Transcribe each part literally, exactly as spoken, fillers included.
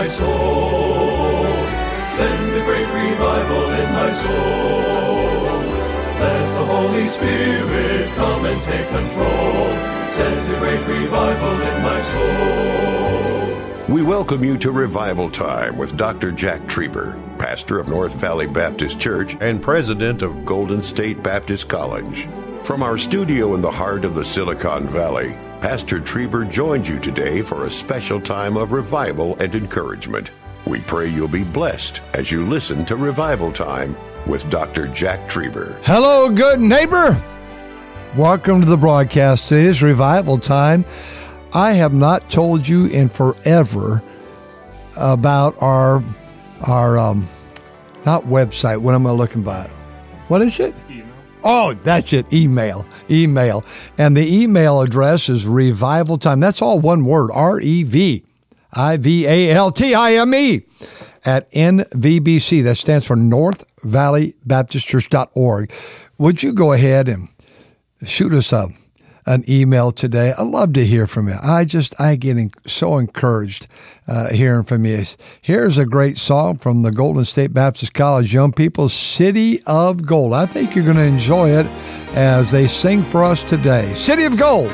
my soul. Send a great revival in my soul. Let the Holy Spirit come and take control. Send a great revival in my soul. We welcome you to Revival Time with Doctor Jack Trieber, pastor of North Valley Baptist Church and president of Golden State Baptist College. From our studio in the heart of the Silicon Valley, Pastor Trieber joins you today for a special time of revival and encouragement. We pray you'll be blessed as you listen to Revival Time with Doctor Jack Trieber. Hello, good neighbor. Welcome to the broadcast. Today is Revival Time. I have not told you in forever about our, our um, not website. What am I looking at? What is it? Email. Oh, that's it. Email. Email. And the email address is Revival Time. That's all one word. R E V I V A L T I M E at N V B C. That stands for North Valley Baptist Church dot org. Would you go ahead and shoot us a an email today? I'd love to hear from you. I just, I get so encouraged uh, hearing from you. Here's a great song from the Golden State Baptist College Young People, City of Gold. I think you're going to enjoy it as they sing for us today. City of Gold.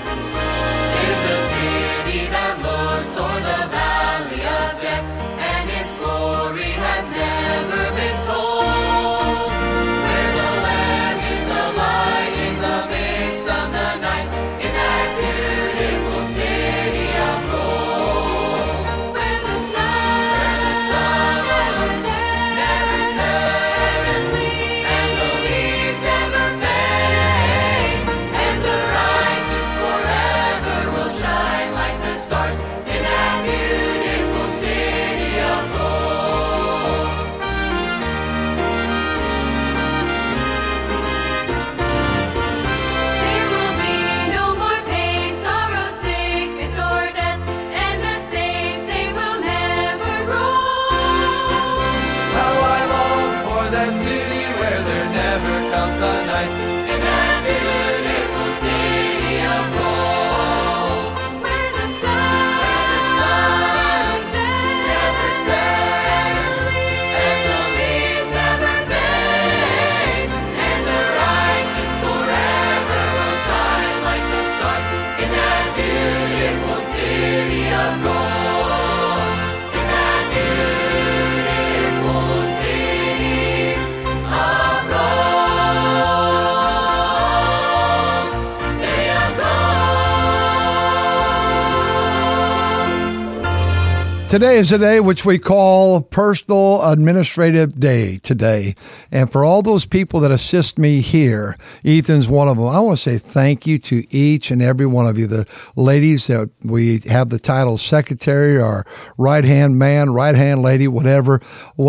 Today is a day which we call Personal Administrative Day today. And for all those people that assist me here, Ethan's one of them. I want to say thank you to each and every one of you. The ladies that we have the title secretary or right-hand man, right-hand lady, whatever.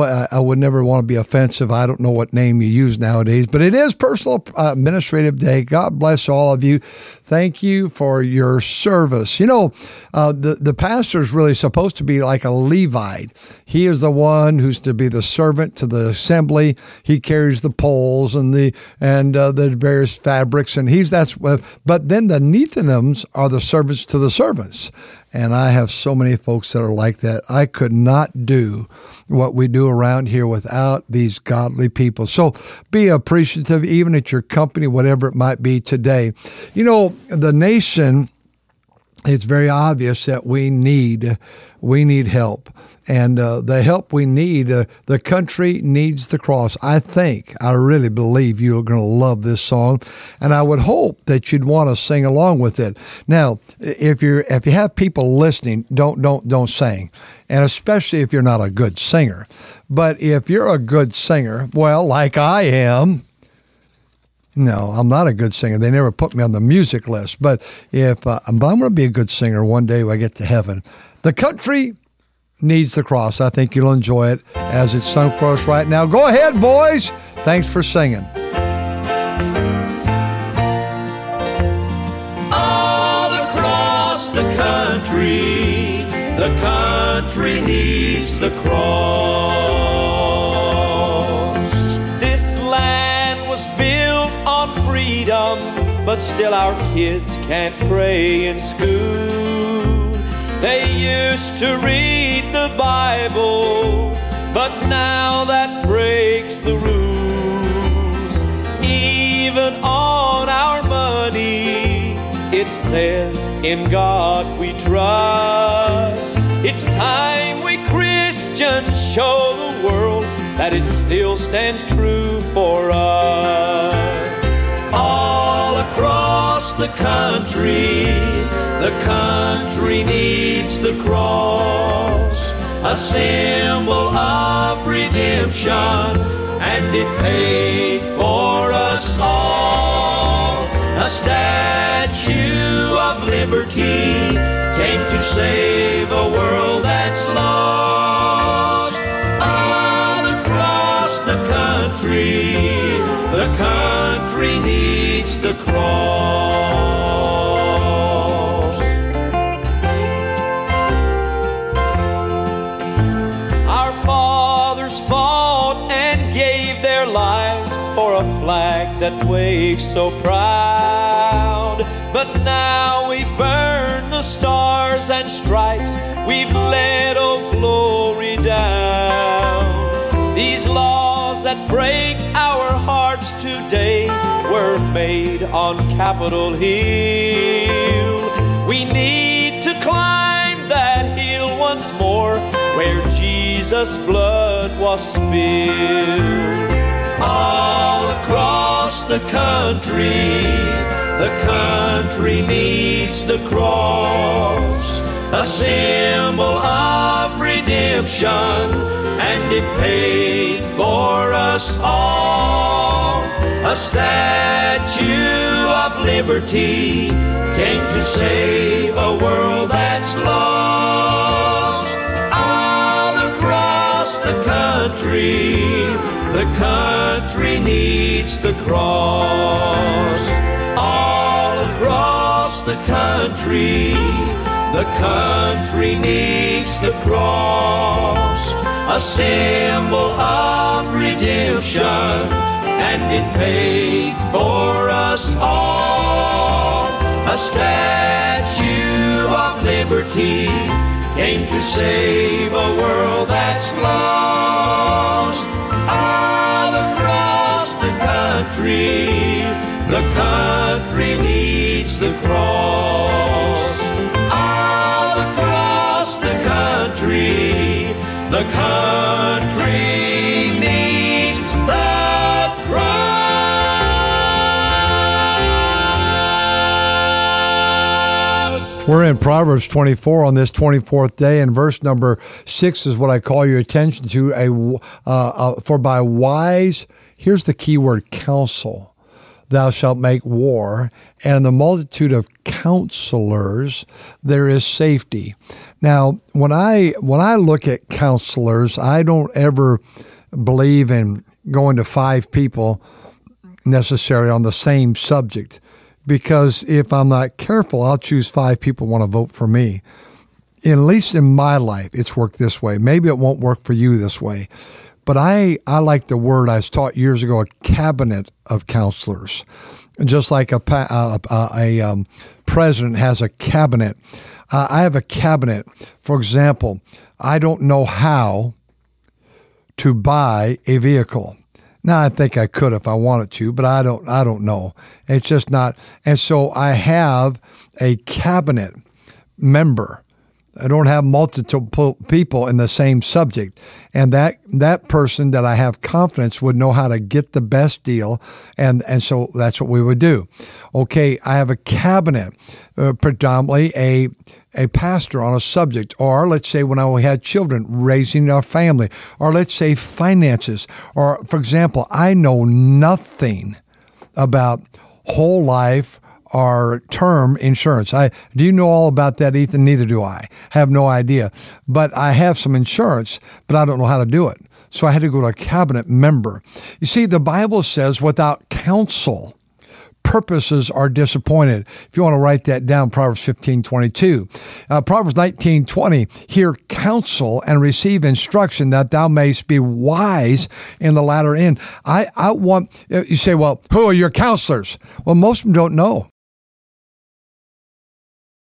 I would never want to be offensive. I don't know what name you use nowadays, but it is Personal Administrative Day. God bless all of you. Thank you for your service. You know, uh, the, the pastor is really supposed to be like a Levite. He is the one who's to be the servant to the assembly. He carries the poles and the and uh, the various fabrics, and he's that's. But then the Nethinims are the servants to the servants. And I have so many folks that are like that. I could not do what we do around here without these godly people. So be appreciative, even at your company, whatever it might be today. You know, the nation, it's very obvious that we need we need help. And uh, the help we need, uh, the country needs the cross. I think, I really believe you are going to love this song, and I would hope that you'd want to sing along with it. Now, if you're if you have people listening, don't don't don't sing, and especially if you're not a good singer. But if you're a good singer, well, like I am. No, I'm not a good singer. They never put me on the music list. But if uh, I'm, I'm going to be a good singer one day when I get to heaven. The country needs the cross. I think you'll enjoy it as it's sung for us right now. Go ahead, boys. Thanks for singing. All across the country, the country needs the cross. This land was built on freedom, but still our kids can't pray in school. They used to read the Bible, but now that breaks the rules. Even on our money, it says, in God we trust. It's time we Christians show the world that it still stands true for us. All across the country, the country needs the cross, a symbol of redemption, and it paid for us all. A statue of liberty came to save a world that's lost. All across the country, the country needs the cross. Our fathers fought and gave their lives for a flag that waves so proud. But now we burn the stars and stripes, we've let Old Glory down. These laws that break our hearts today were made on Capitol Hill. We need to climb that hill once more, where Jesus' blood was spilled. All across the country, the country needs the cross, a symbol of redemption, and it paid for us all. A statue of liberty came to save a world that's lost. All across the country, the country needs the cross. All across the country, the country needs the cross, a symbol of redemption, and it paid for us all. A statue of liberty came to save a world that's lost. All across the country, the country needs the cross. All across the country, the country needs the cross. We're in Proverbs twenty-four on this twenty-fourth day, and verse number six is what I call your attention to. A uh, uh, for by wise, here's the key word, counsel, thou shalt make war, and in the multitude of counselors there is safety. Now, when I when I look at counselors, I don't ever believe in going to five people necessarily on the same subject, because if I'm not careful, I'll choose five people who want to vote for me. At least in my life, it's worked this way. Maybe it won't work for you this way. But I, I like the word I was taught years ago, a cabinet of counselors. Just like a, a, a, a um, president has a cabinet. Uh, I have a cabinet. For example, I don't know how to buy a vehicle. Now, I think I could if I wanted to, but I don't I don't know. It's just not. And so I have a cabinet member. I don't have multiple people in the same subject. And that that person that I have confidence would know how to get the best deal. And, and so that's what we would do. Okay, I have a cabinet, uh, predominantly a a pastor on a subject, or let's say when I had children, raising our family, or let's say finances, or for example, I know nothing about whole life or term insurance. I do you know all about that, Ethan? Neither do I. Have no idea. But I have some insurance, but I don't know how to do it. So I had to go to a cabinet member. You see, the Bible says without counsel, purposes are disappointed. If you want to write that down, Proverbs fifteen twenty-two. Uh, Proverbs nineteen twenty, hear counsel and receive instruction that thou mayst be wise in the latter end. I, I want, you say, well, who are your counselors? Well, most of them don't know.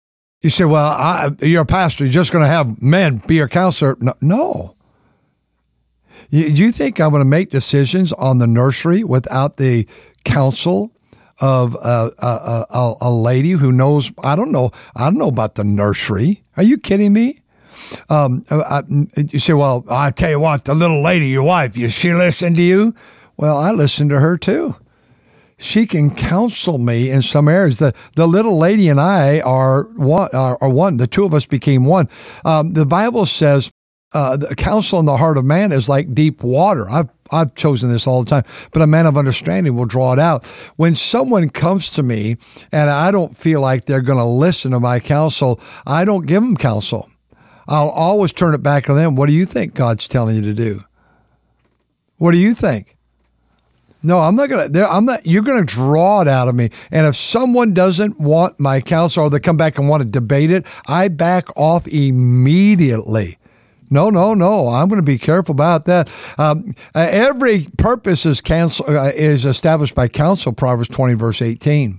You say, well, I, you're a pastor. You're just going to have men be your counselor. No. no. You, you think I'm going to make decisions on the nursery without the counsel of a, a, a, a lady who knows? I don't know. I don't know about the nursery. Are you kidding me? Um, I, you say, well, I tell you what, the little lady, your wife, you, she listen to you? Well, I listen to her too. She can counsel me in some areas. The the little lady and I are one. Are, are one. The two of us became one. Um, the Bible says uh, the counsel in the heart of man is like deep water. I've I've chosen this all the time, but a man of understanding will draw it out. When someone comes to me and I don't feel like they're going to listen to my counsel, I don't give them counsel. I'll always turn it back on them. What do you think God's telling you to do? What do you think? No, I'm not going to, I'm not, you're going to draw it out of me. And if someone doesn't want my counsel or they come back and want to debate it, I back off immediately. No, no, no. I'm going to be careful about that. Um, uh, every purpose is counsel, uh, is established by counsel, Proverbs twenty, verse eighteen.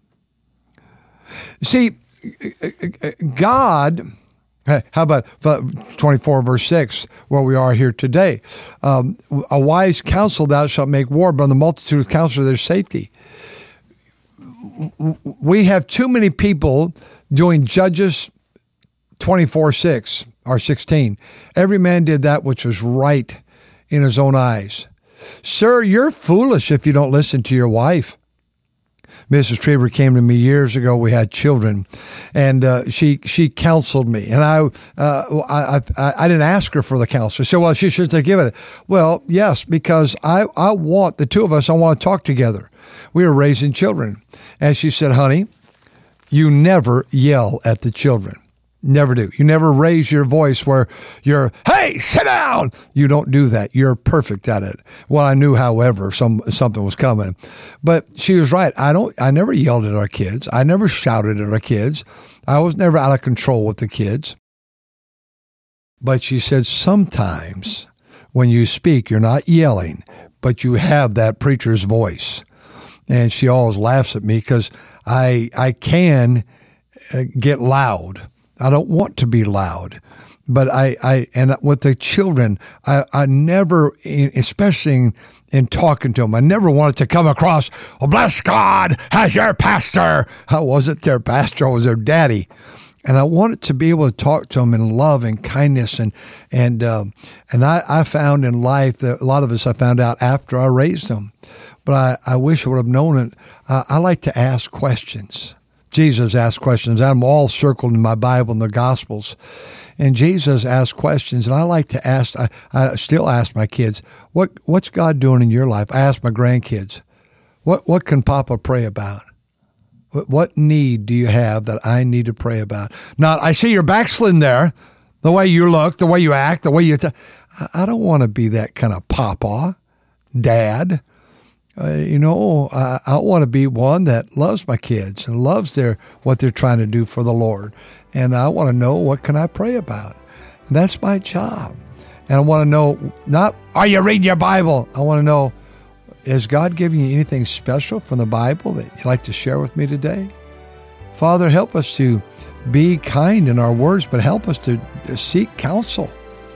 See, God... How about twenty-four, verse six, where we are here today? Um, a wise counsel thou shalt make war, but on the multitude of counselors there's safety. We have too many people doing Judges twenty-four, six or sixteen. Every man did that which was right in his own eyes. Sir, you're foolish if you don't listen to your wife. Missus Trieber came to me years ago. We had children, and uh, she she counseled me, and I, uh, I I I didn't ask her for the counsel. She said, "Well, she should have given it." Well, yes, because I I want the two of us. I want to talk together. We were raising children, and she said, "Honey, you never yell at the children. Never do. You never raise your voice where you're, hey, sit down. You don't do that. You're perfect at it." Well, I knew, however, some something was coming. But she was right. I don't. I never yelled at our kids. I never shouted at our kids. I was never out of control with the kids. But she said, sometimes when you speak, you're not yelling, but you have that preacher's voice. And she always laughs at me because I I can get loud. I don't want to be loud, but I, I and with the children, I, I never, especially in, in talking to them, I never wanted to come across, oh, bless God, as your pastor. I wasn't their pastor, I was their daddy. And I wanted to be able to talk to them in love and kindness. And and um, and I, I found in life that a lot of us I found out after I raised them. But I, I wish I would have known it. Uh, I like to ask questions. Jesus asked questions. I'm all circled in my Bible and the Gospels. And Jesus asked questions. And I like to ask, I, I still ask my kids, what what's God doing in your life? I ask my grandkids, what what can Papa pray about? What, what need do you have that I need to pray about? Not, I see you're backsliding there, the way you look, the way you act, the way you... T- I don't want to be that kind of papa, dad. Uh, you know, I, I want to be one that loves my kids and loves their what they're trying to do for the Lord. And I want to know, what can I pray about? And that's my job. And I want to know, not, are you reading your Bible? I want to know, is God giving you anything special from the Bible that you'd like to share with me today? Father, help us to be kind in our words, but help us to seek counsel.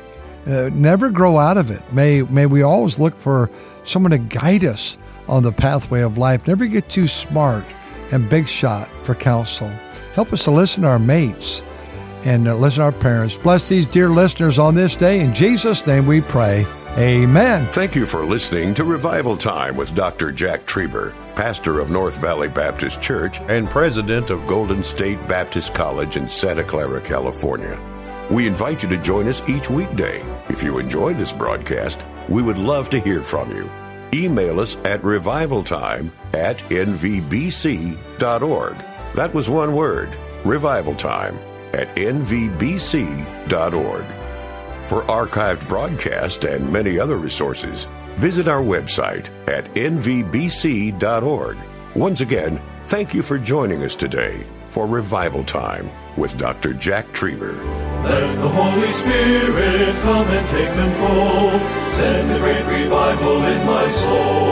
Uh, never grow out of it. May, may we always look for someone to guide us on the pathway of life. Never get too smart and big shot for counsel. Help us to listen to our mates and uh, listen to our parents. Bless these dear listeners on this day. In Jesus' name we pray. Amen. Thank you for listening to Revival Time with Doctor Jack Trieber, pastor of North Valley Baptist Church and president of Golden State Baptist College in Santa Clara, California. We invite you to join us each weekday. If you enjoy this broadcast, we would love to hear from you. Email us at revivaltime at n v b c dot org. That was one word, revivaltime at n v b c dot org. For archived broadcasts and many other resources, visit our website at n v b c dot org. Once again, thank you for joining us today for Revival Time with Doctor Jack Trieber. Let the Holy Spirit come and take control. Send a great revival in my soul.